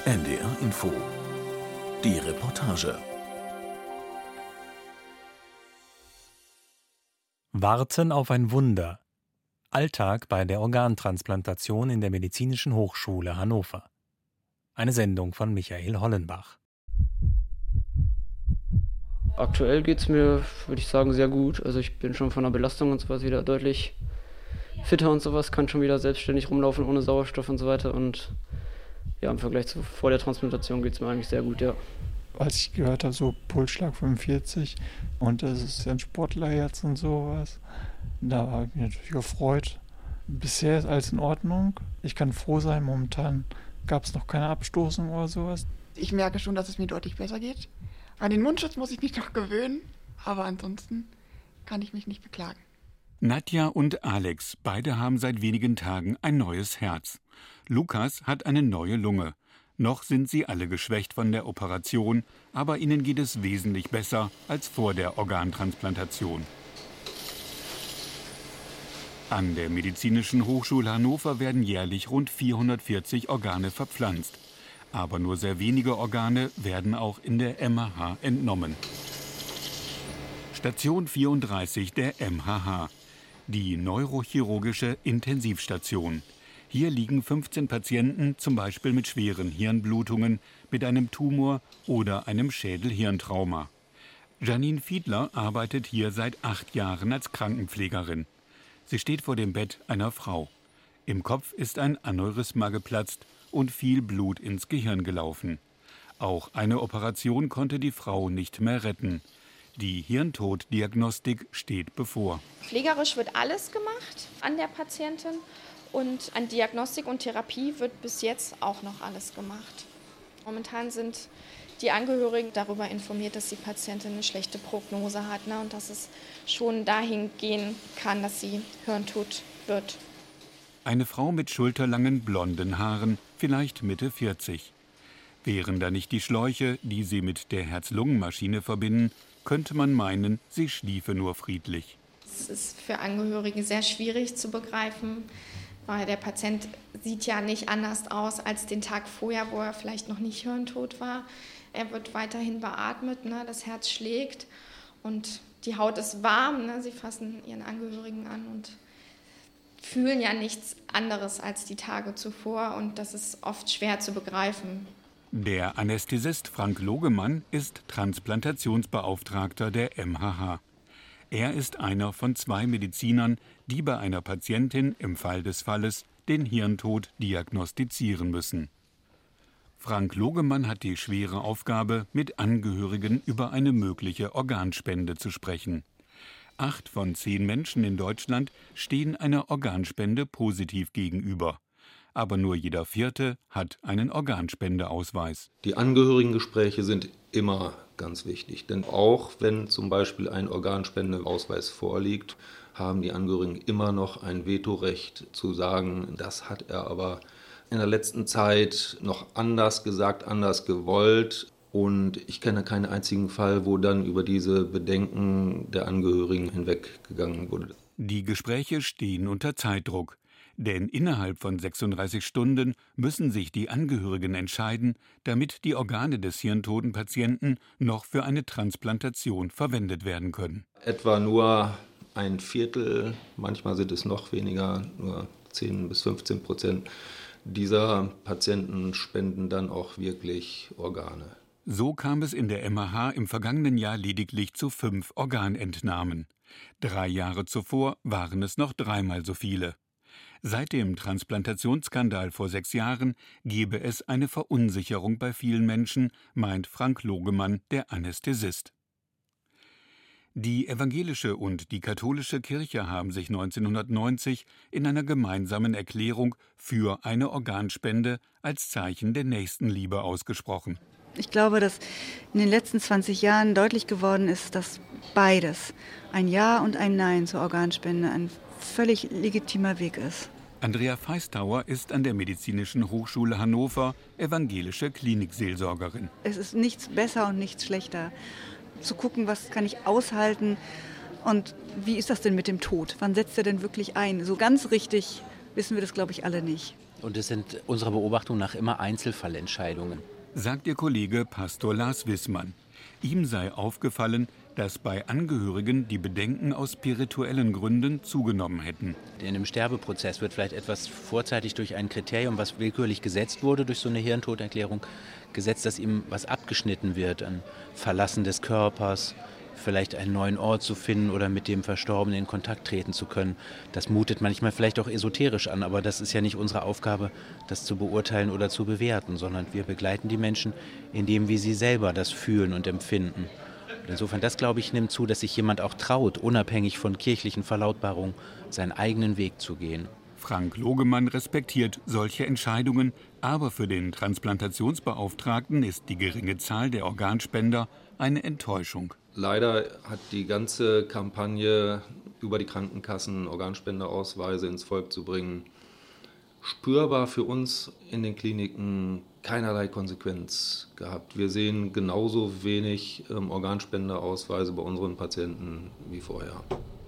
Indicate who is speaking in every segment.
Speaker 1: NDR Info. Die Reportage.
Speaker 2: Warten auf ein Wunder. Alltag bei der Organtransplantation in der Medizinischen Hochschule Hannover. Eine Sendung von Michael Hollenbach.
Speaker 3: Aktuell geht es mir, würde ich sagen, sehr gut. Also ich bin schon von der Belastung und sowas wieder deutlich fitter und sowas, kann schon wieder selbstständig rumlaufen ohne Sauerstoff und so weiter. Und ja, im Vergleich zu vor der Transplantation geht es mir eigentlich sehr gut, ja.
Speaker 4: Als ich gehört habe, so Pulsschlag 45 und das ist ja ein Sportlerherz und sowas, da habe ich mich natürlich gefreut. Bisher ist alles in Ordnung. Ich kann froh sein, momentan gab es noch keine Abstoßung oder sowas.
Speaker 5: Ich merke schon, dass es mir deutlich besser geht. An den Mundschutz muss ich mich noch gewöhnen, aber ansonsten kann ich mich nicht beklagen.
Speaker 6: Nadja und Alex, beide haben seit wenigen Tagen ein neues Herz. Lukas hat eine neue Lunge. Noch sind sie alle geschwächt von der Operation, aber ihnen geht es wesentlich besser als vor der Organtransplantation. An der Medizinischen Hochschule Hannover werden jährlich rund 440 Organe verpflanzt. Aber nur sehr wenige Organe werden auch in der MHH entnommen. Station 34 der MHH, die neurochirurgische Intensivstation. Hier liegen 15 Patienten, zum Beispiel mit schweren Hirnblutungen, mit einem Tumor oder einem Schädel-Hirntrauma. Janine Fiedler arbeitet hier seit 8 Jahren als Krankenpflegerin. Sie steht vor dem Bett einer Frau. Im Kopf ist ein Aneurysma geplatzt und viel Blut ins Gehirn gelaufen. Auch eine Operation konnte die Frau nicht mehr retten. Die Hirntoddiagnostik steht bevor.
Speaker 7: Pflegerisch wird alles gemacht an der Patientin und an Diagnostik und Therapie wird bis jetzt auch noch alles gemacht. Momentan sind die Angehörigen darüber informiert, dass die Patientin eine schlechte Prognose hat, und dass es schon dahin gehen kann, dass sie hirntot wird.
Speaker 6: Eine Frau mit schulterlangen blonden Haaren, vielleicht Mitte 40. Wären da nicht die Schläuche, die sie mit der Herz-Lungen-Maschine verbinden, könnte man meinen, sie schliefe nur friedlich.
Speaker 7: Es ist für Angehörige sehr schwierig zu begreifen, weil der Patient sieht ja nicht anders aus als den Tag vorher, wo er vielleicht noch nicht hirntot war. Er wird weiterhin beatmet, das Herz schlägt und die Haut ist warm. Sie fassen ihren Angehörigen an und fühlen ja nichts anderes als die Tage zuvor und das ist oft schwer zu begreifen.
Speaker 6: Der Anästhesist Frank Logemann ist Transplantationsbeauftragter der MHH. Er ist einer von 2 Medizinern, die bei einer Patientin im Fall des Falles den Hirntod diagnostizieren müssen. Frank Logemann hat die schwere Aufgabe, mit Angehörigen über eine mögliche Organspende zu sprechen. 8 von 10 Menschen in Deutschland stehen einer Organspende positiv gegenüber. Aber nur jeder 4. hat einen Organspendeausweis.
Speaker 8: Die Angehörigengespräche sind immer ganz wichtig, denn auch wenn zum Beispiel ein Organspendeausweis vorliegt, haben die Angehörigen immer noch ein Vetorecht zu sagen, das hat er aber in der letzten Zeit noch anders gesagt, anders gewollt. Und ich kenne keinen einzigen Fall, wo dann über diese Bedenken der Angehörigen hinweggegangen wurde.
Speaker 6: Die Gespräche stehen unter Zeitdruck. Denn innerhalb von 36 Stunden müssen sich die Angehörigen entscheiden, damit die Organe des hirntoten Patienten noch für eine Transplantation verwendet werden können.
Speaker 8: Etwa nur 1/4, manchmal sind es noch weniger, nur 10-15% dieser Patienten spenden dann auch wirklich Organe.
Speaker 6: So kam es in der MHH im vergangenen Jahr lediglich zu 5 Organentnahmen. 3 Jahre zuvor waren es noch 3-mal so viele. Seit dem Transplantationsskandal vor 6 Jahren gebe es eine Verunsicherung bei vielen Menschen, meint Frank Logemann, der Anästhesist. Die evangelische und die katholische Kirche haben sich 1990 in einer gemeinsamen Erklärung für eine Organspende als Zeichen der Nächstenliebe ausgesprochen.
Speaker 9: Ich glaube, dass in den letzten 20 Jahren deutlich geworden ist, dass beides, ein Ja und ein Nein zur Organspende, ein völlig legitimer Weg ist.
Speaker 6: Andrea Feistauer ist an der Medizinischen Hochschule Hannover evangelische Klinikseelsorgerin.
Speaker 9: Es ist nichts besser und nichts schlechter. Zu gucken, was kann ich aushalten und wie ist das denn mit dem Tod? Wann setzt er denn wirklich ein? So ganz richtig wissen wir das, glaube ich, alle nicht.
Speaker 10: Und es sind unserer Beobachtung nach immer Einzelfallentscheidungen.
Speaker 6: Sagt Ihr Kollege Pastor Lars Wissmann. Ihm sei aufgefallen, dass bei Angehörigen die Bedenken aus spirituellen Gründen zugenommen hätten.
Speaker 10: In einem Sterbeprozess wird vielleicht etwas vorzeitig durch ein Kriterium, was willkürlich gesetzt wurde, durch so eine Hirntoderklärung, gesetzt, dass ihm was abgeschnitten wird, ein Verlassen des Körpers, vielleicht einen neuen Ort zu finden oder mit dem Verstorbenen in Kontakt treten zu können. Das mutet manchmal vielleicht auch esoterisch an, aber das ist ja nicht unsere Aufgabe, das zu beurteilen oder zu bewerten, sondern wir begleiten die Menschen, indem wir sie selber das fühlen und empfinden. Und insofern, das glaube ich, nimmt zu, dass sich jemand auch traut, unabhängig von kirchlichen Verlautbarungen, seinen eigenen Weg zu gehen.
Speaker 6: Frank Logemann respektiert solche Entscheidungen, aber für den Transplantationsbeauftragten ist die geringe Zahl der Organspender eine Enttäuschung.
Speaker 8: Leider hat die ganze Kampagne über die Krankenkassen Organspenderausweise ins Volk zu bringen, spürbar für uns in den Kliniken keinerlei Konsequenz gehabt. Wir sehen genauso wenig Organspenderausweise bei unseren Patienten wie vorher.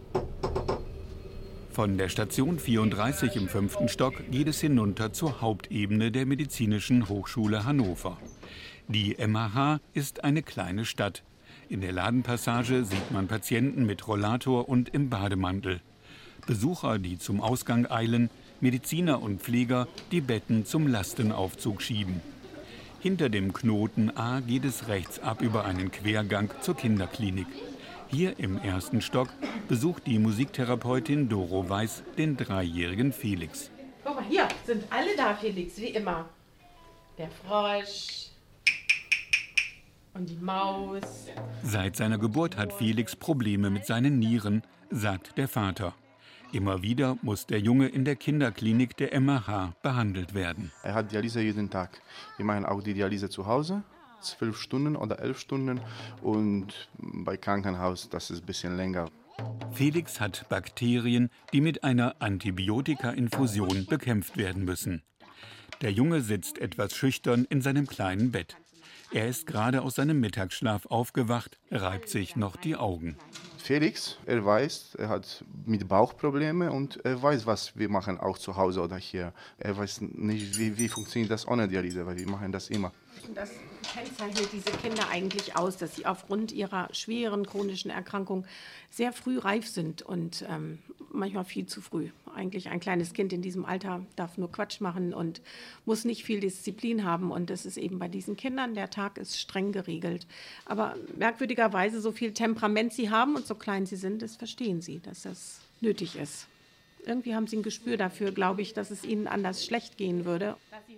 Speaker 6: Von der Station 34 im 5. Stock geht es hinunter zur Hauptebene der Medizinischen Hochschule Hannover. Die MHH ist eine kleine Stadt. In der Ladenpassage sieht man Patienten mit Rollator und im Bademantel. Besucher, die zum Ausgang eilen, Mediziner und Pfleger, die Betten zum Lastenaufzug schieben. Hinter dem Knoten A geht es rechts ab über einen Quergang zur Kinderklinik. Hier im 1. Stock besucht die Musiktherapeutin Doro Weiß den 3-jährigen Felix.
Speaker 11: Guck mal, hier sind alle da, Felix, wie immer. Der Frosch und die Maus.
Speaker 6: Seit seiner Geburt hat Felix Probleme mit seinen Nieren, sagt der Vater. Immer wieder muss der Junge in der Kinderklinik der MHH behandelt werden.
Speaker 12: Er hat Dialyse jeden Tag. Wir machen auch die Dialyse zu Hause, 12 Stunden oder 11 Stunden. Und bei Krankenhaus, das ist ein bisschen länger.
Speaker 6: Felix hat Bakterien, die mit einer Antibiotika-Infusion bekämpft werden müssen. Der Junge sitzt etwas schüchtern in seinem kleinen Bett. Er ist gerade aus seinem Mittagsschlaf aufgewacht, reibt sich noch die Augen.
Speaker 12: Felix, er weiß, er hat mit Bauchprobleme und er weiß, was wir machen, auch zu Hause oder hier. Er weiß nicht, wie funktioniert das ohne Dialyse, weil wir machen das immer.
Speaker 11: Das kennzeichnet diese Kinder eigentlich aus, dass sie aufgrund ihrer schweren chronischen Erkrankung sehr früh reif sind und manchmal viel zu früh. Eigentlich ein kleines Kind in diesem Alter darf nur Quatsch machen und muss nicht viel Disziplin haben. Und das ist eben bei diesen Kindern, der Tag ist streng geregelt. Aber merkwürdigerweise, so viel Temperament sie haben und so klein sie sind, das verstehen sie, dass das nötig ist. Irgendwie haben sie ein Gespür dafür, glaube ich, dass es ihnen anders schlecht gehen würde.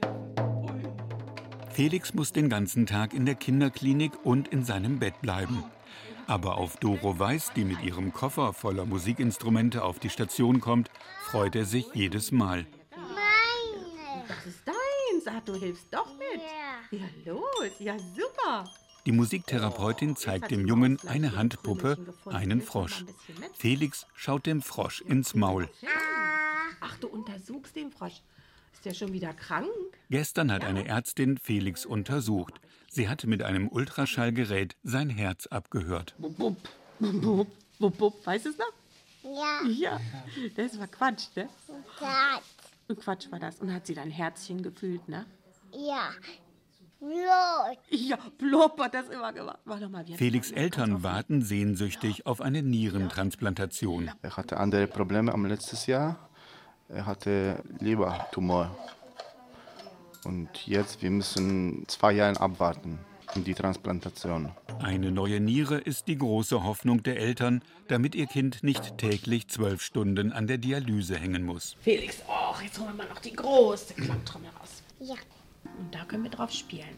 Speaker 6: Felix muss den ganzen Tag in der Kinderklinik und in seinem Bett bleiben. Aber auf Doro Weiß, die mit ihrem Koffer voller Musikinstrumente auf die Station kommt, freut er sich jedes Mal.
Speaker 11: Das ist deins. Ach, du hilfst doch mit. Ja, los. Ja, super.
Speaker 6: Die Musiktherapeutin zeigt dem Jungen eine Handpuppe, einen Frosch. Felix schaut dem Frosch ins Maul.
Speaker 11: Ach, du untersuchst den Frosch. Ist der schon wieder krank?
Speaker 6: Gestern hat eine Ärztin Felix untersucht. Sie hat mit einem Ultraschallgerät sein Herz abgehört.
Speaker 11: Bup, bup, bup, bup, bup. Weißt du es noch?
Speaker 13: Ja.
Speaker 11: Ja, das war Quatsch, ne?
Speaker 13: Quatsch.
Speaker 11: Quatsch war das. Und hat sie dein Herzchen gefühlt, ne?
Speaker 13: Ja. Blut.
Speaker 11: Ja, blub hat das immer gemacht. Mach doch mal.
Speaker 6: Felix' Eltern warten sehnsüchtig auf eine Nierentransplantation.
Speaker 12: Er hatte andere Probleme am letzten Jahr. Er hatte Lebertumor. Und jetzt, wir müssen 2 Jahre abwarten, die Transplantation.
Speaker 6: Eine neue Niere ist die große Hoffnung der Eltern, damit ihr Kind nicht täglich 12 Stunden an der Dialyse hängen muss.
Speaker 11: Felix, oh, jetzt holen wir mal noch die große Klapptrommel raus.
Speaker 13: Ja.
Speaker 11: Und da können wir drauf spielen.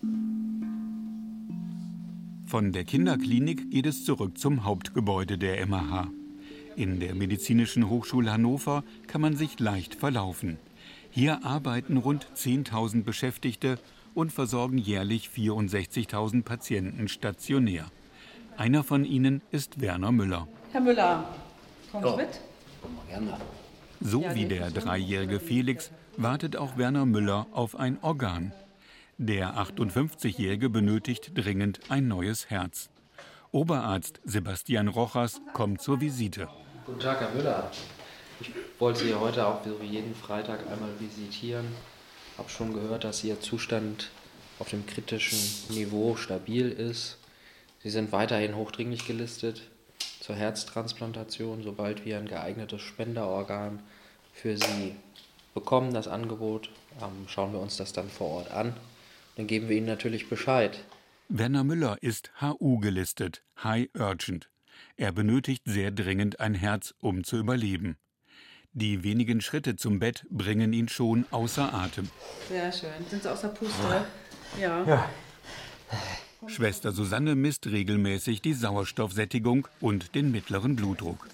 Speaker 6: Von der Kinderklinik geht es zurück zum Hauptgebäude der MHH. In der Medizinischen Hochschule Hannover kann man sich leicht verlaufen. Hier arbeiten rund 10.000 Beschäftigte und versorgen jährlich 64.000 Patienten stationär. Einer von ihnen ist Werner Müller.
Speaker 14: Herr Müller, kommen Sie mit?
Speaker 6: So wie der 3-jährige Felix wartet auch Werner Müller auf ein Organ. Der 58-Jährige benötigt dringend ein neues Herz. Oberarzt Sebastian Rochers kommt zur Visite.
Speaker 15: Guten Tag, Herr Müller. wollte sie heute auch so wie jeden Freitag einmal visitieren. Habe schon gehört, dass ihr Zustand auf dem kritischen Niveau stabil ist. Sie sind weiterhin hochdringlich gelistet zur Herztransplantation, sobald wir ein geeignetes Spenderorgan für Sie bekommen, das Angebot, schauen wir uns das dann vor Ort an. Dann geben wir Ihnen natürlich Bescheid.
Speaker 6: Werner Müller ist HU gelistet, High Urgent. Er benötigt sehr dringend ein Herz, um zu überleben. Die wenigen Schritte zum Bett bringen ihn schon außer Atem.
Speaker 14: Sehr schön. Sind Sie außer Puste? Ja.
Speaker 6: Schwester Susanne misst regelmäßig die Sauerstoffsättigung und den mittleren Blutdruck.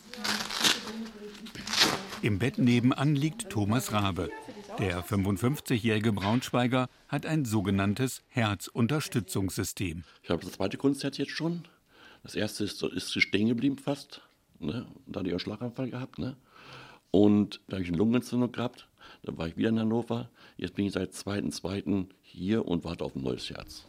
Speaker 6: Im Bett nebenan liegt Thomas Rabe. Der 55-jährige Braunschweiger hat ein sogenanntes Herzunterstützungssystem.
Speaker 16: Ich habe das zweite Kunstherz jetzt schon. Das erste ist stehen geblieben fast. Ne? Da hatte ich einen Schlaganfall gehabt. Ne? Und da habe ich eine Lungenentzündung gehabt. Da war ich wieder in Hannover. Jetzt bin ich seit 2.2. hier und warte auf ein neues Herz.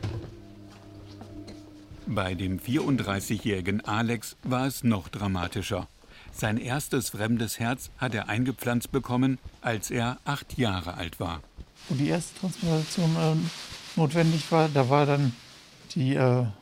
Speaker 6: Bei dem 34-jährigen Alex war es noch dramatischer. Sein erstes fremdes Herz hat er eingepflanzt bekommen, als er 8 Jahre alt war.
Speaker 4: Wo die erste Transplantation notwendig war, da war dann die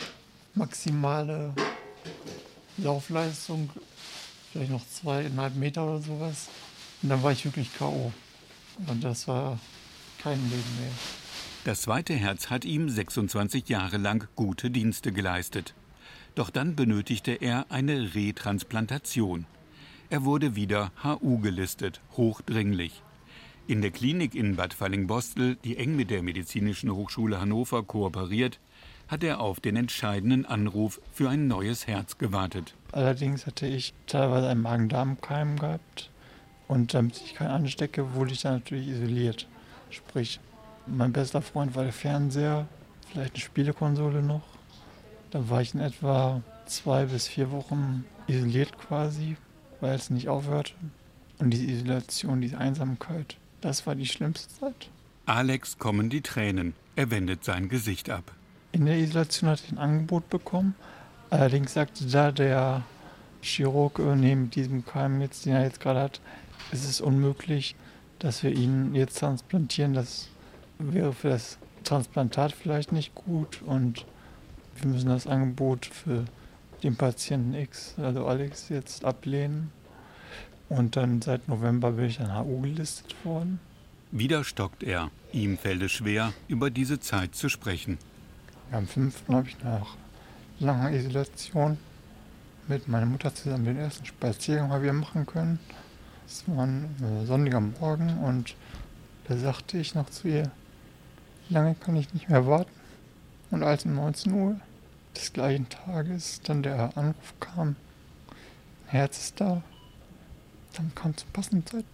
Speaker 4: maximale Laufleistung vielleicht noch 2,5 Meter oder sowas. Und dann war ich wirklich K.O. Und das war kein Leben mehr.
Speaker 6: Das zweite Herz hat ihm 26 Jahre lang gute Dienste geleistet. Doch dann benötigte er eine Retransplantation. Er wurde wieder HU gelistet, hochdringlich. In der Klinik in Bad Fallingbostel, die eng mit der Medizinischen Hochschule Hannover kooperiert, hat er auf den entscheidenden Anruf für ein neues Herz gewartet.
Speaker 4: Allerdings hatte ich teilweise einen Magen-Darm-Keim gehabt. Und damit ich keinen anstecke, wurde ich dann natürlich isoliert. Sprich, mein bester Freund war der Fernseher, vielleicht eine Spielekonsole noch. Da war ich in etwa 2 bis 4 Wochen isoliert quasi, weil es nicht aufhörte. Und diese Isolation, diese Einsamkeit, das war die schlimmste Zeit.
Speaker 6: Alex kommen die Tränen. Er wendet sein Gesicht ab.
Speaker 4: In der Isolation hatte ich ein Angebot bekommen. Allerdings sagte da der Chirurg, mit diesem Keim, den er jetzt gerade hat, ist es unmöglich, dass wir ihn jetzt transplantieren. Das wäre für das Transplantat vielleicht nicht gut und wir müssen das Angebot für den Patienten X, also Alex, jetzt ablehnen. Und dann seit November bin ich dann HU gelistet worden.
Speaker 6: Wieder stockt er. Ihm fällt es schwer, über diese Zeit zu sprechen.
Speaker 4: Am 5. habe ich nach langer Isolation mit meiner Mutter zusammen den ersten Spaziergang wir machen können. Es war ein sonniger Morgen und da sagte ich noch zu ihr, lange kann ich nicht mehr warten. Und als um 19 Uhr des gleichen Tages dann der Anruf kam, Herz ist da, dann kam zum passenden Zeitpunkt.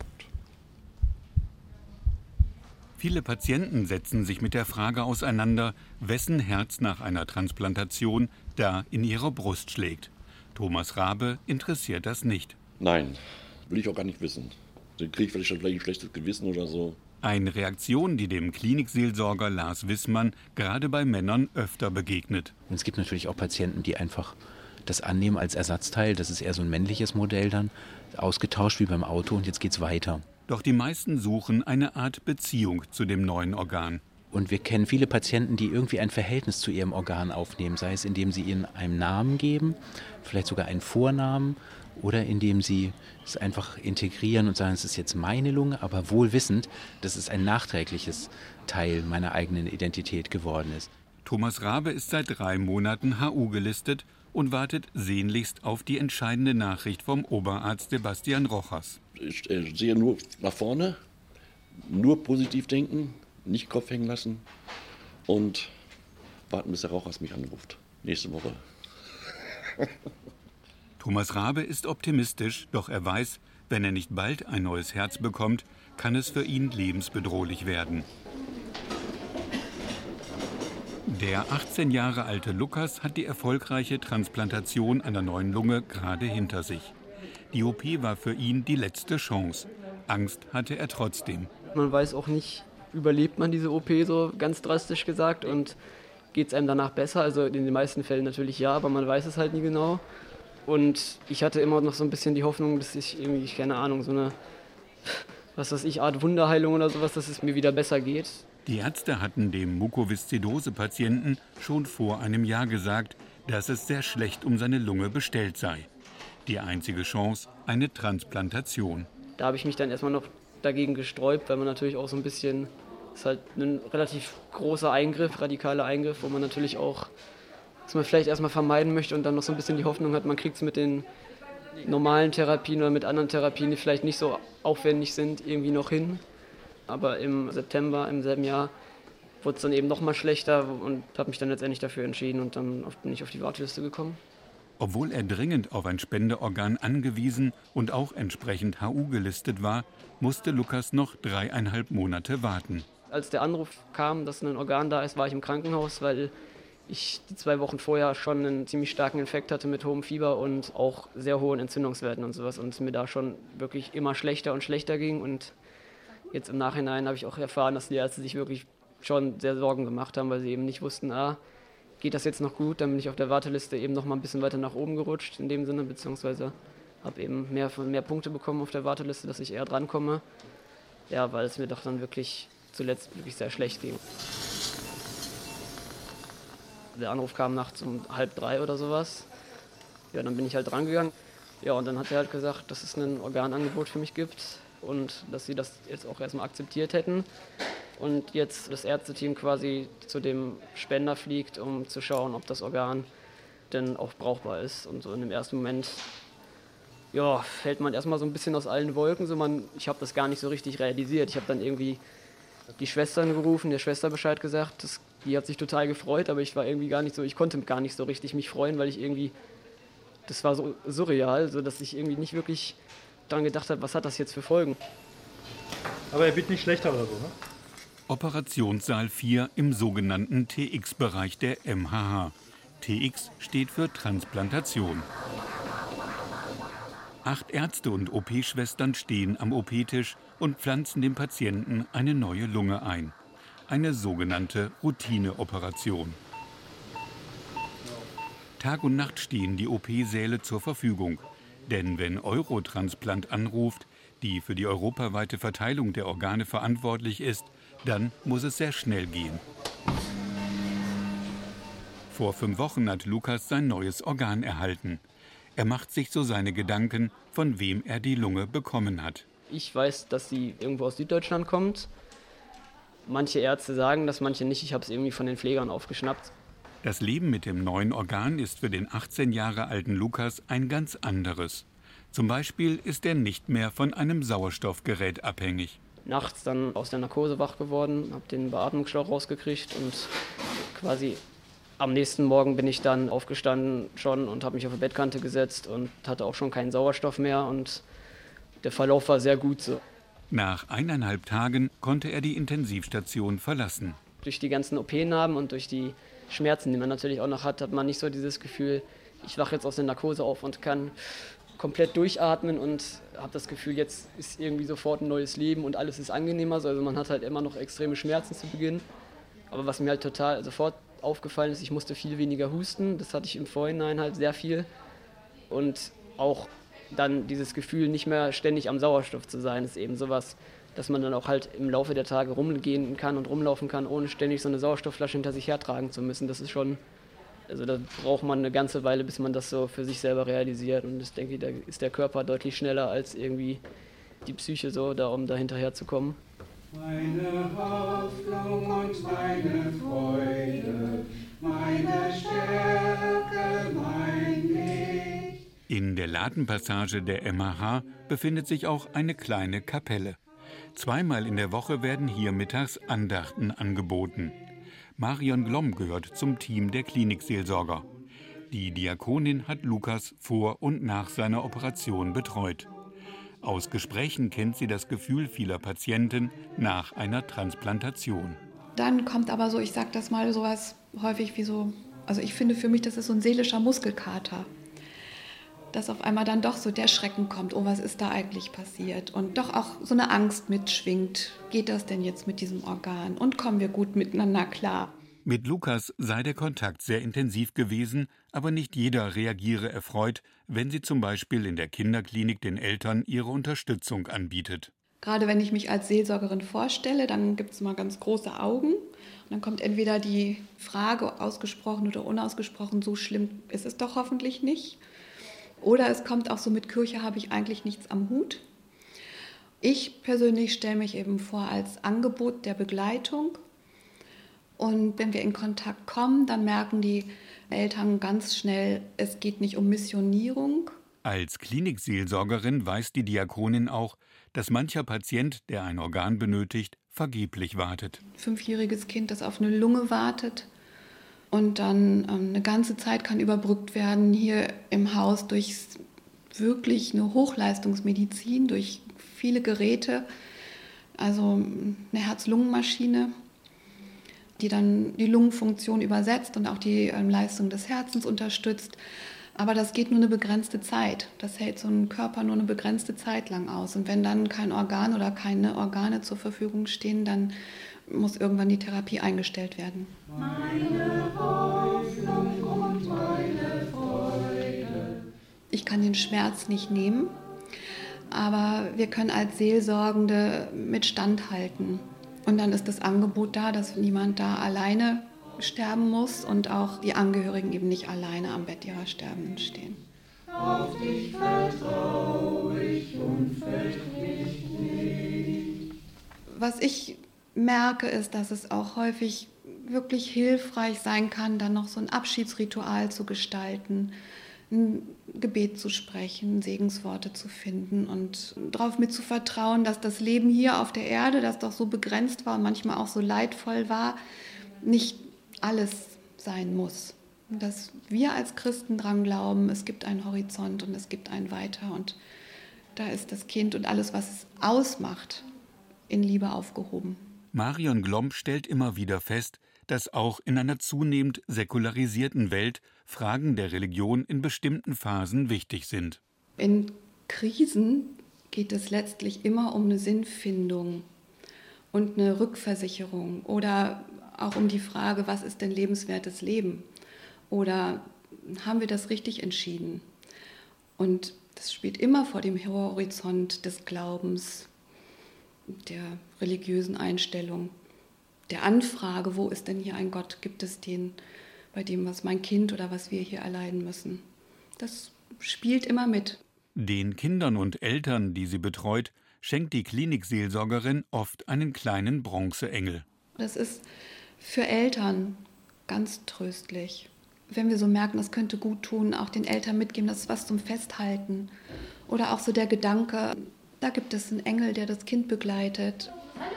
Speaker 6: Viele Patienten setzen sich mit der Frage auseinander, wessen Herz nach einer Transplantation da in ihrer Brust schlägt. Thomas Rabe interessiert das nicht.
Speaker 16: Nein, will ich auch gar nicht wissen. Dann kriege ich vielleicht ein schlechtes Gewissen oder so.
Speaker 6: Eine Reaktion, die dem Klinikseelsorger Lars Wissmann gerade bei Männern öfter begegnet.
Speaker 10: Und es gibt natürlich auch Patienten, die einfach das annehmen als Ersatzteil. Das ist eher so ein männliches Modell dann, ausgetauscht wie beim Auto und jetzt geht's weiter.
Speaker 6: Doch die meisten suchen eine Art Beziehung zu dem neuen Organ.
Speaker 10: Und wir kennen viele Patienten, die irgendwie ein Verhältnis zu ihrem Organ aufnehmen, sei es indem sie ihnen einen Namen geben, vielleicht sogar einen Vornamen oder indem sie es einfach integrieren und sagen, es ist jetzt meine Lunge, aber wohl wissend, dass es ein nachträgliches Teil meiner eigenen Identität geworden ist.
Speaker 6: Thomas Rabe ist seit 3 Monaten HU gelistet und wartet sehnlichst auf die entscheidende Nachricht vom Oberarzt Sebastian Rochers.
Speaker 16: Ich sehe nur nach vorne, nur positiv denken, nicht Kopf hängen lassen und warten, bis der Rochers mich anruft. Nächste Woche.
Speaker 6: Thomas Rabe ist optimistisch, doch er weiß, wenn er nicht bald ein neues Herz bekommt, kann es für ihn lebensbedrohlich werden. Der 18 Jahre alte Lukas hat die erfolgreiche Transplantation einer neuen Lunge gerade hinter sich. Die OP war für ihn die letzte Chance. Angst hatte er trotzdem.
Speaker 3: Man weiß auch nicht, überlebt man diese OP, so ganz drastisch gesagt, und geht es einem danach besser? Also in den meisten Fällen natürlich ja, aber man weiß es halt nie genau. Und ich hatte immer noch so ein bisschen die Hoffnung, dass ich irgendwie, keine Ahnung, so eine, Art Wunderheilung oder sowas, dass es mir wieder besser geht.
Speaker 6: Die Ärzte hatten dem Mukoviszidose-Patienten schon vor einem Jahr gesagt, dass es sehr schlecht um seine Lunge bestellt sei. Die einzige Chance, eine Transplantation.
Speaker 3: Da habe ich mich dann erstmal noch dagegen gesträubt, weil man natürlich auch so ein bisschen, das ist halt ein relativ großer Eingriff, radikaler Eingriff, wo man natürlich auch, dass man vielleicht erstmal vermeiden möchte und dann noch so ein bisschen die Hoffnung hat, man kriegt es mit den normalen Therapien oder mit anderen Therapien, die vielleicht nicht so aufwendig sind, irgendwie noch hin. Aber im September, im selben Jahr, wurde es dann eben noch mal schlechter und habe mich dann letztendlich dafür entschieden und dann bin ich auf die Warteliste gekommen.
Speaker 6: Obwohl er dringend auf ein Spendeorgan angewiesen und auch entsprechend HU gelistet war, musste Lukas noch 3,5 Monate warten.
Speaker 3: Als der Anruf kam, dass ein Organ da ist, war ich im Krankenhaus, weil ich die 2 Wochen vorher schon einen ziemlich starken Infekt hatte mit hohem Fieber und auch sehr hohen Entzündungswerten und sowas und es mir da schon wirklich immer schlechter und schlechter ging. Und jetzt im Nachhinein habe ich auch erfahren, dass die Ärzte sich wirklich schon sehr Sorgen gemacht haben, weil sie eben nicht wussten, geht das jetzt noch gut? Dann bin ich auf der Warteliste eben noch mal ein bisschen weiter nach oben gerutscht in dem Sinne, beziehungsweise habe eben mehr Punkte bekommen auf der Warteliste, dass ich eher drankomme. Ja, weil es mir doch dann zuletzt wirklich sehr schlecht ging. Der Anruf kam nachts um 2:30 oder sowas. Ja, dann bin ich halt drangegangen. Ja, und dann hat er halt gesagt, dass es ein Organangebot für mich gibt und dass sie das jetzt auch erstmal akzeptiert hätten. Und jetzt das Ärzteteam quasi zu dem Spender fliegt, um zu schauen, ob das Organ denn auch brauchbar ist. Und so in dem ersten Moment, ja, fällt man erstmal so ein bisschen aus allen Wolken. Ich habe das gar nicht so richtig realisiert. Ich habe dann irgendwie die Schwestern gerufen, der Schwester Bescheid gesagt. Die hat sich total gefreut, aber ich konnte gar nicht so richtig mich freuen, weil das war so surreal, so dass ich irgendwie nicht wirklich daran gedacht habe, was hat das jetzt für Folgen.
Speaker 17: Aber er wird nicht schlechter oder so, ne?
Speaker 6: Operationssaal 4 im sogenannten TX-Bereich der MHH. TX steht für Transplantation. 8 Ärzte und OP-Schwestern stehen am OP-Tisch und pflanzen dem Patienten eine neue Lunge ein. Eine sogenannte Routineoperation. Tag und Nacht stehen die OP-Säle zur Verfügung. Denn wenn Eurotransplant anruft, die für die europaweite Verteilung der Organe verantwortlich ist, dann muss es sehr schnell gehen. Vor 5 Wochen hat Lukas sein neues Organ erhalten. Er macht sich so seine Gedanken, von wem er die Lunge bekommen hat.
Speaker 3: Ich weiß, dass sie irgendwo aus Süddeutschland kommt. Manche Ärzte sagen das, manche nicht. Ich habe es irgendwie von den Pflegern aufgeschnappt.
Speaker 6: Das Leben mit dem neuen Organ ist für den 18 Jahre alten Lukas ein ganz anderes. Zum Beispiel ist er nicht mehr von einem Sauerstoffgerät abhängig.
Speaker 3: Nachts dann aus der Narkose wach geworden, habe den Beatmungsschlauch rausgekriegt und quasi am nächsten Morgen bin ich dann aufgestanden schon und habe mich auf die Bettkante gesetzt und hatte auch schon keinen Sauerstoff mehr und der Verlauf war sehr gut so.
Speaker 6: Nach 1,5 Tagen konnte er die Intensivstation verlassen.
Speaker 3: Durch die ganzen OP-Narben und durch die Schmerzen, die man natürlich auch noch hat man nicht so dieses Gefühl, ich wache jetzt aus der Narkose auf und kann komplett durchatmen und habe das Gefühl, jetzt ist irgendwie sofort ein neues Leben und alles ist angenehmer. Also man hat halt immer noch extreme Schmerzen zu Beginn. Aber was mir halt total sofort aufgefallen ist, ich musste viel weniger husten. Das hatte ich im Vorhinein halt sehr viel. Und auch dann dieses Gefühl, nicht mehr ständig am Sauerstoff zu sein, ist eben sowas, dass man dann auch halt im Laufe der Tage rumgehen kann und rumlaufen kann, ohne ständig so eine Sauerstoffflasche hinter sich hertragen zu müssen. Das ist schon, also da braucht man eine ganze Weile, bis man das so für sich selber realisiert. Und ich denke, da ist der Körper deutlich schneller als irgendwie die Psyche so, um da hinterher zu kommen.
Speaker 18: Meine Hoffnung und meine Freude, meine Stärke, mein Licht.
Speaker 6: In der Ladenpassage der MHH befindet sich auch eine kleine Kapelle. 2-mal in der Woche werden hier mittags Andachten angeboten. Marion Glomm gehört zum Team der Klinikseelsorger. Die Diakonin hat Lukas vor und nach seiner Operation betreut. Aus Gesprächen kennt sie das Gefühl vieler Patienten nach einer Transplantation.
Speaker 19: Dann kommt aber so, ich sag das mal, sowas häufig wie so, also ich finde für mich, das ist so ein seelischer Muskelkater. Dass auf einmal dann doch so der Schrecken kommt, oh, was ist da eigentlich passiert? Und doch auch so eine Angst mitschwingt, geht das denn jetzt mit diesem Organ? Und kommen wir gut miteinander klar?
Speaker 6: Mit Lukas sei der Kontakt sehr intensiv gewesen, aber nicht jeder reagiere erfreut, wenn sie zum Beispiel in der Kinderklinik den Eltern ihre Unterstützung anbietet.
Speaker 19: Gerade wenn ich mich als Seelsorgerin vorstelle, dann gibt es mal ganz große Augen. Und dann kommt entweder die Frage, ausgesprochen oder unausgesprochen, so schlimm ist es doch hoffentlich nicht. Oder es kommt auch so, mit Kirche habe ich eigentlich nichts am Hut. Ich persönlich stelle mich eben vor als Angebot der Begleitung. Und wenn wir in Kontakt kommen, dann merken die Eltern ganz schnell, es geht nicht um Missionierung.
Speaker 6: Als Klinikseelsorgerin weiß die Diakonin auch, dass mancher Patient, der ein Organ benötigt, vergeblich wartet.
Speaker 19: 5-jähriges Kind, das auf eine Lunge wartet und dann eine ganze Zeit kann überbrückt werden hier im Haus durch wirklich eine Hochleistungsmedizin, durch viele Geräte, also eine Herz-Lungen-Maschine, die dann die Lungenfunktion übersetzt und auch die Leistung des Herzens unterstützt. Aber das geht nur eine begrenzte Zeit. Das hält so ein Körper nur eine begrenzte Zeit lang aus. Und wenn dann kein Organ oder keine Organe zur Verfügung stehen, dann muss irgendwann die Therapie eingestellt werden. Meine Hoffnung und meine Freude. Ich kann den Schmerz nicht nehmen, aber wir können als Seelsorgende mit standhalten. Und dann ist das Angebot da, dass niemand da alleine sterben muss und auch die Angehörigen eben nicht alleine am Bett ihrer Sterbenden stehen. Auf dich vertraue ich und fürchte mich nicht. Was ich merke, ist, dass es auch häufig wirklich hilfreich sein kann, dann noch so ein Abschiedsritual zu gestalten, ein Gebet zu sprechen, Segensworte zu finden und darauf mit zu vertrauen, dass das Leben hier auf der Erde, das doch so begrenzt war und manchmal auch so leidvoll war, nicht alles sein muss. Und dass wir als Christen dran glauben, es gibt einen Horizont und es gibt einen Weiter und da ist das Kind und alles, was es ausmacht, in Liebe aufgehoben.
Speaker 6: Marion Glomb stellt immer wieder fest, dass auch in einer zunehmend säkularisierten Welt Fragen der Religion in bestimmten Phasen wichtig sind.
Speaker 19: In Krisen geht es letztlich immer um eine Sinnfindung und eine Rückversicherung oder auch um die Frage, was ist denn lebenswertes Leben? Oder haben wir das richtig entschieden? Und das spielt immer vor dem Horizont des Glaubens, der religiösen Einstellung, der Anfrage, wo ist denn hier ein Gott? Gibt es den bei dem, was mein Kind oder was wir hier erleiden müssen? Das spielt immer mit.
Speaker 6: Den Kindern und Eltern, die sie betreut, schenkt die Klinikseelsorgerin oft einen kleinen Bronzeengel.
Speaker 19: Das ist für Eltern ganz tröstlich. Wenn wir so merken, das könnte gut tun, auch den Eltern mitgeben, das ist was zum Festhalten. Oder auch so der Gedanke, da gibt es einen Engel, der das Kind begleitet.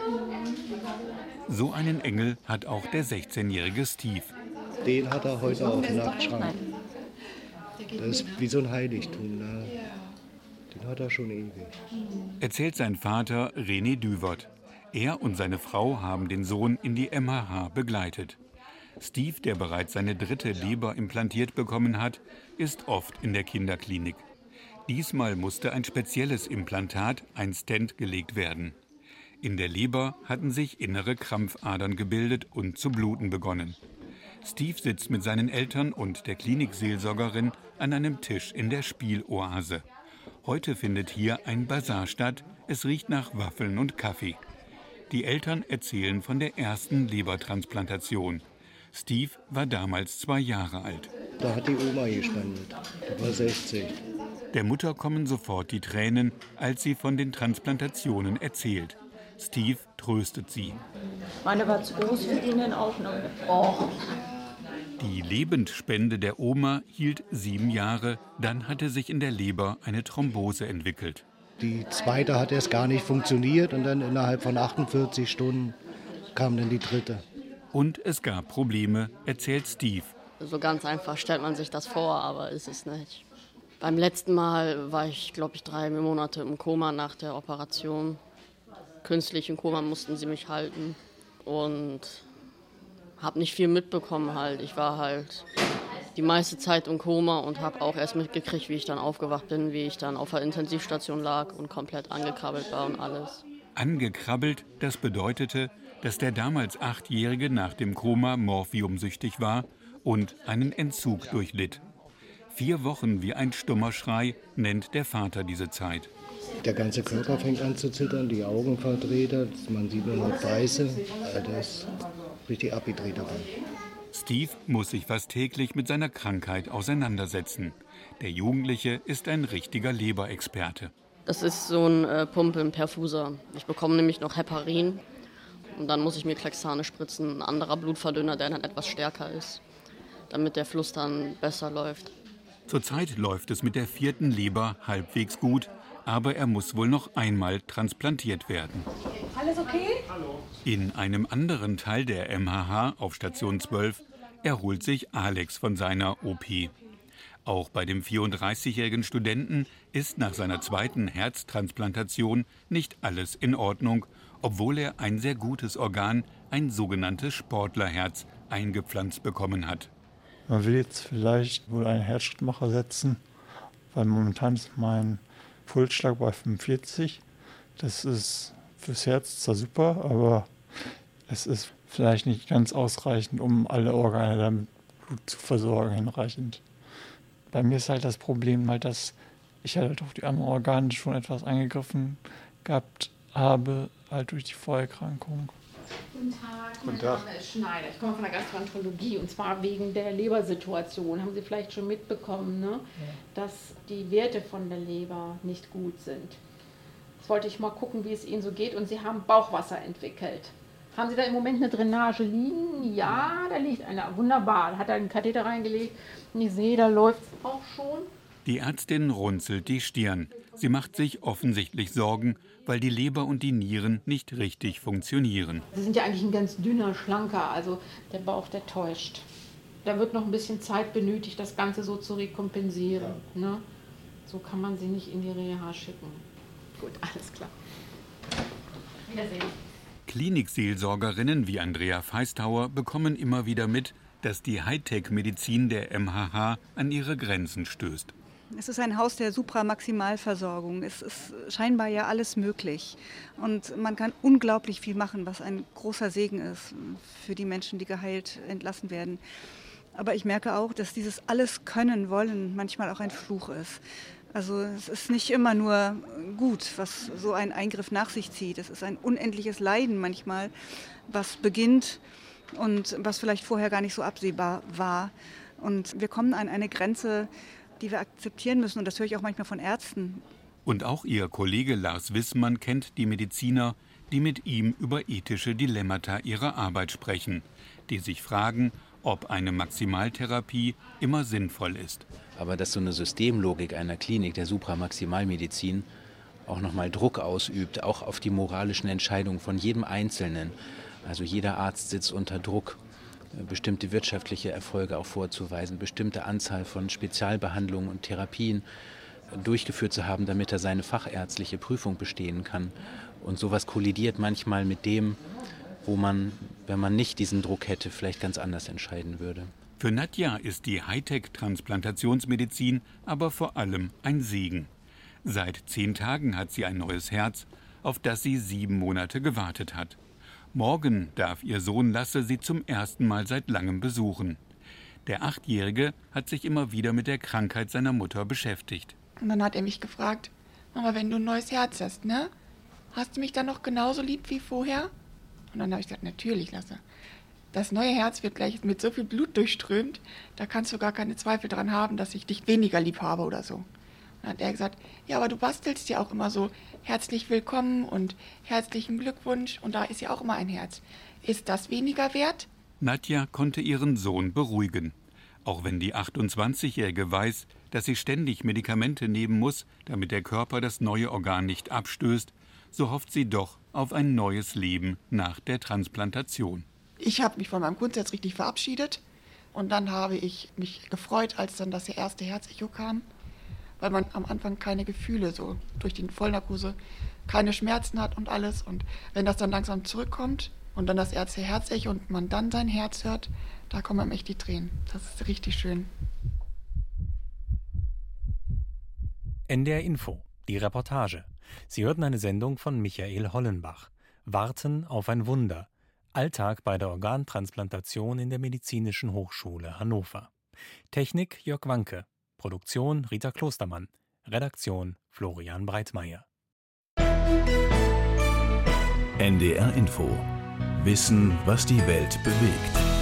Speaker 6: So einen Engel hat auch der 16-jährige Steve.
Speaker 20: Den hat er heute auf dem Nachtschrank. Das ist wie so ein Heiligtum. Ne? Den hat er schon ewig.
Speaker 6: Erzählt sein Vater René Düwert. Er und seine Frau haben den Sohn in die MHH begleitet. Steve, der bereits seine 3. Leber implantiert bekommen hat, ist oft in der Kinderklinik. Diesmal musste ein spezielles Implantat, ein Stent, gelegt werden. In der Leber hatten sich innere Krampfadern gebildet und zu bluten begonnen. Steve sitzt mit seinen Eltern und der Klinikseelsorgerin an einem Tisch in der Spieloase. Heute findet hier ein Basar statt. Es riecht nach Waffeln und Kaffee. Die Eltern erzählen von der ersten Lebertransplantation. Steve war damals 2 Jahre alt.
Speaker 20: Da hat die Oma gespendet. Die war 60.
Speaker 6: Der Mutter kommen sofort die Tränen, als sie von den Transplantationen erzählt. Steve tröstet sie.
Speaker 21: Meine war zu groß für ihn in Aufnahme. Oh.
Speaker 6: Die Lebendspende der Oma hielt 7 Jahre. Dann hatte sich in der Leber eine Thrombose entwickelt.
Speaker 20: Die zweite hat erst gar nicht funktioniert und dann innerhalb von 48 Stunden kam dann die dritte.
Speaker 6: Und es gab Probleme, erzählt Steve.
Speaker 22: So ganz einfach stellt man sich das vor, aber ist es nicht. Beim letzten Mal war ich, glaube ich, 3 Monate im Koma nach der Operation. Künstlich im Koma mussten sie mich halten und habe nicht viel mitbekommen halt. Ich war halt die meiste Zeit im Koma und habe auch erst mitgekriegt, wie ich dann aufgewacht bin, wie ich dann auf der Intensivstation lag und komplett angekrabbelt war und alles.
Speaker 6: Angekrabbelt, das bedeutete, dass der damals 8-Jährige nach dem Koma morphiumsüchtig war und einen Entzug durchlitt. 4 Wochen wie ein stummer Schrei nennt der Vater diese Zeit.
Speaker 20: Der ganze Körper fängt an zu zittern, die Augen verdreht, man sieht nur noch Weiße. Der ist richtig abgedreht dabei.
Speaker 6: Steve muss sich fast täglich mit seiner Krankheit auseinandersetzen. Der Jugendliche ist ein richtiger Leberexperte.
Speaker 22: Das ist so ein Pumpenperfuser. Ich bekomme nämlich noch Heparin und dann muss ich mir Klexane spritzen, ein anderer Blutverdünner, der dann etwas stärker ist, damit der Fluss dann besser läuft.
Speaker 6: Zurzeit läuft es mit der 4. Leber halbwegs gut, aber er muss wohl noch einmal transplantiert werden.
Speaker 11: Alles okay?
Speaker 6: In einem anderen Teil der MHH auf Station 12 erholt sich Alex von seiner OP. Auch bei dem 34-jährigen Studenten ist nach seiner 2. Herztransplantation nicht alles in Ordnung, obwohl er ein sehr gutes Organ, ein sogenanntes Sportlerherz, eingepflanzt bekommen hat.
Speaker 4: Man will jetzt vielleicht wohl einen Herzschrittmacher setzen, weil momentan ist mein Pulsschlag bei 45. Das ist fürs Herz zwar super, aber es ist vielleicht nicht ganz ausreichend, um alle Organe damit Blut zu versorgen, hinreichend. Bei mir ist halt das Problem, dass ich halt auf die anderen Organe schon etwas eingegriffen gehabt habe, halt durch die Vorerkrankung.
Speaker 11: Guten Tag,
Speaker 4: Guten Tag.
Speaker 11: Mein Name ist Schneider. Ich komme von der Gastroenterologie und zwar wegen der Lebersituation. Haben Sie vielleicht schon mitbekommen, ne? Dass die Werte von der Leber nicht gut sind. Jetzt wollte ich mal gucken, wie es Ihnen so geht und Sie haben Bauchwasser entwickelt. Haben Sie da im Moment eine Drainage liegen? Ja, da liegt einer. Wunderbar. Da hat er einen Katheter reingelegt und ich sehe, da läuft es auch schon.
Speaker 6: Die Ärztin runzelt die Stirn. Sie macht sich offensichtlich Sorgen, weil die Leber und die Nieren nicht richtig funktionieren.
Speaker 11: Sie sind ja eigentlich ein ganz dünner, schlanker, also der Bauch, der täuscht. Da wird noch ein bisschen Zeit benötigt, das Ganze so zu rekompensieren. Ne? So kann man sie nicht in die Reha schicken. Gut, alles klar. Wiedersehen.
Speaker 6: Klinikseelsorgerinnen wie Andrea Feistauer bekommen immer wieder mit, dass die Hightech-Medizin der MHH an ihre Grenzen stößt.
Speaker 9: Es ist ein Haus der Supramaximalversorgung. Es ist scheinbar ja alles möglich. Und man kann unglaublich viel machen, was ein großer Segen ist für die Menschen, die geheilt entlassen werden. Aber ich merke auch, dass dieses alles können wollen manchmal auch ein Fluch ist. Also es ist nicht immer nur gut, was so ein Eingriff nach sich zieht. Es ist ein unendliches Leiden manchmal, was beginnt und was vielleicht vorher gar nicht so absehbar war. Und wir kommen an eine Grenze, die wir akzeptieren müssen. Und das höre ich auch manchmal von Ärzten.
Speaker 6: Und auch ihr Kollege Lars Wissmann kennt die Mediziner, die mit ihm über ethische Dilemmata ihrer Arbeit sprechen, die sich fragen, ob eine Maximaltherapie immer sinnvoll ist.
Speaker 10: Aber dass so eine Systemlogik einer Klinik der Supramaximalmedizin auch nochmal Druck ausübt, auch auf die moralischen Entscheidungen von jedem Einzelnen. Also jeder Arzt sitzt unter Druck, bestimmte wirtschaftliche Erfolge auch vorzuweisen, bestimmte Anzahl von Spezialbehandlungen und Therapien durchgeführt zu haben, damit er seine fachärztliche Prüfung bestehen kann. Und sowas kollidiert manchmal mit dem, wo man, wenn man nicht diesen Druck hätte, vielleicht ganz anders entscheiden würde.
Speaker 6: Für Nadja ist die Hightech-Transplantationsmedizin aber vor allem ein Segen. Seit 10 Tagen hat sie ein neues Herz, auf das sie 7 Monate gewartet hat. Morgen darf ihr Sohn Lasse sie zum ersten Mal seit langem besuchen. Der 8-Jährige hat sich immer wieder mit der Krankheit seiner Mutter beschäftigt.
Speaker 5: Und dann hat er mich gefragt, Mama, wenn du ein neues Herz hast, ne? Hast du mich dann noch genauso lieb wie vorher? Und dann habe ich gesagt, natürlich, Lasse. Das neue Herz wird gleich mit so viel Blut durchströmt, da kannst du gar keine Zweifel dran haben, dass ich dich weniger lieb habe oder so. Und dann hat er gesagt, ja, aber du bastelst ja auch immer so herzlich willkommen und herzlichen Glückwunsch und da ist ja auch immer ein Herz. Ist das weniger wert?
Speaker 6: Nadja konnte ihren Sohn beruhigen. Auch wenn die 28-Jährige weiß, dass sie ständig Medikamente nehmen muss, damit der Körper das neue Organ nicht abstößt, so hofft sie doch auf ein neues Leben nach der Transplantation.
Speaker 5: Ich habe mich von meinem Grundsatz richtig verabschiedet und dann habe ich mich gefreut, als dann das erste Herzecho kam, weil man am Anfang keine Gefühle, so durch die Vollnarkose, keine Schmerzen hat und alles. Und wenn das dann langsam zurückkommt und dann das erste Herzecho und man dann sein Herz hört, da kommen einem echt die Tränen. Das ist richtig schön.
Speaker 1: NDR Info, die Reportage. Sie hörten eine Sendung von Michael Hollenbach. Warten auf ein Wunder. Alltag bei der Organtransplantation in der Medizinischen Hochschule Hannover. Technik Jörg Wanke. Produktion Rita Klostermann. Redaktion Florian Breitmeier.
Speaker 2: NDR Info. Wissen, was die Welt bewegt.